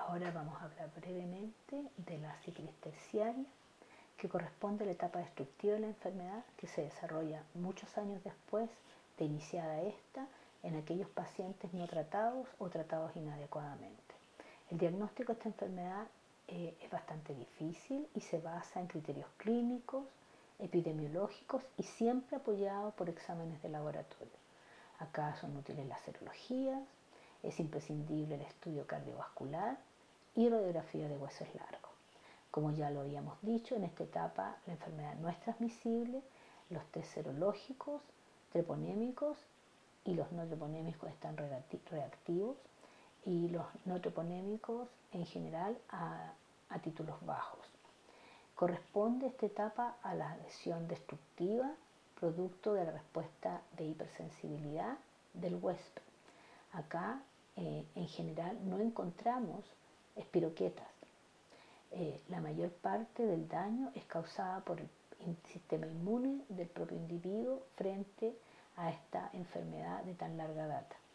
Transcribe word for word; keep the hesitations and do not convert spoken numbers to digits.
Ahora vamos a hablar brevemente de la sífilis terciaria, que corresponde a la etapa destructiva de la enfermedad que se desarrolla muchos años después de iniciada esta en aquellos pacientes no tratados o tratados inadecuadamente. El diagnóstico de esta enfermedad eh, es bastante difícil y se basa en criterios clínicos, epidemiológicos y siempre apoyado por exámenes de laboratorio. Acá son útiles las serologías, es imprescindible el estudio cardiovascular y radiografía de huesos largos. Como ya lo habíamos dicho, en esta etapa la enfermedad no es transmisible, los test serológicos, treponémicos y los no treponémicos están reactivos y los no treponémicos en general a, a títulos bajos. Corresponde esta etapa a la lesión destructiva producto de la respuesta de hipersensibilidad del huésped. Acá eh, en general no encontramos espiroquetas. Eh, la mayor parte del daño es causada por el sistema inmune del propio individuo frente a esta enfermedad de tan larga data.